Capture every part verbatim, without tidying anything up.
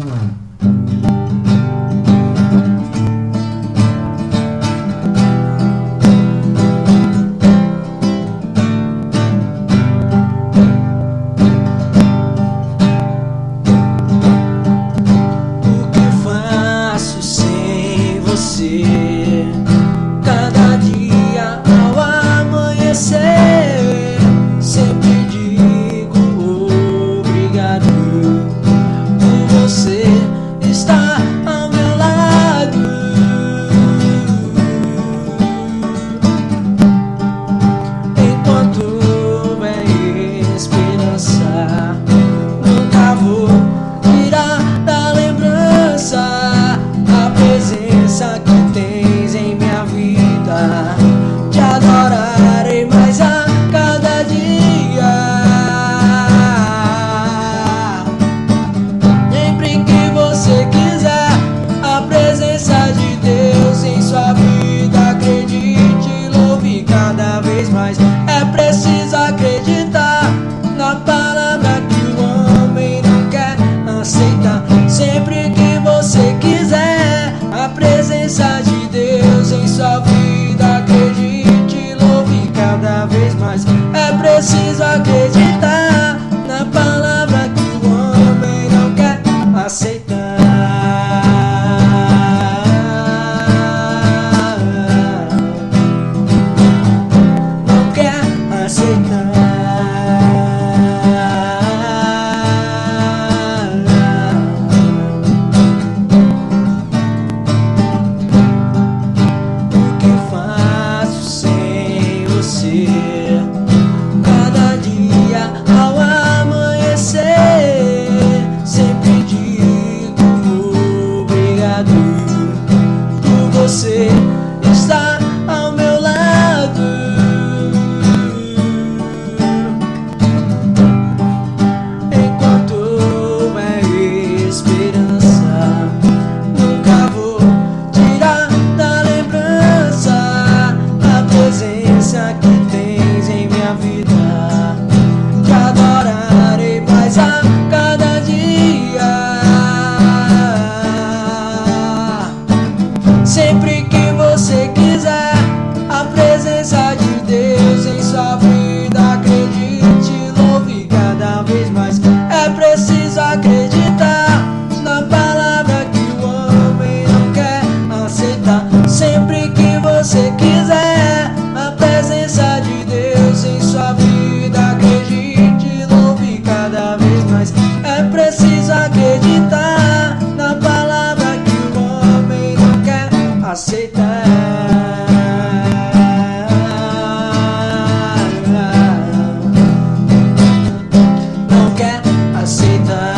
Cada dia ao amanhecer, sempre digo obrigado por você estar ao meu lado. Enquanto houver esperança, nunca vou tirar da lembrança a presença que tens em minha vida. Te adorarei mais a cada dia. Sempre que você quiser a presença de Deus em sua vida, acredite, louve cada vez mais. É preciso acreditar na palavra que o homem não quer aceitar. Sempre que você quiser a presença de Deus em sua vida, acredite, louve cada vez mais. É preciso acreditar na palavra que o homem não quer aceitar. Não quer aceitar. Cada dia ao amanhecer, sempre digo obrigado por você estar ao meu lado. Enquanto houver esperança, nunca vou tirar da lembrança a presença que tens em minha vida. Te adorarei mais a cada dia. Sempre que você quiser a presença de Deus em sua vida, acredite, louve cada vez mais. É preciso acreditar na palavra que o homem não quer aceitar. Sempre que você quiser a presença de Deus em sua vida, acredite, louve cada vez mais. É preciso acreditar na palavra que o homem não quer aceitar. Não quer aceitar.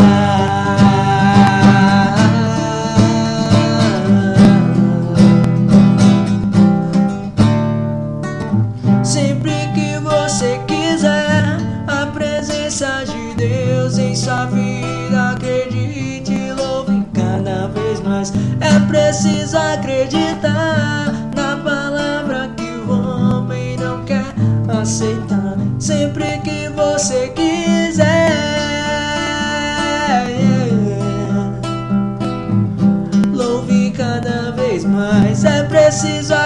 Sempre que você quiser a presença de Deus em sua vida, acredite, louve cada vez mais. É preciso acreditar na palavra que o homem não quer aceitar. Sempre que você quiser, louve cada vez mais. É preciso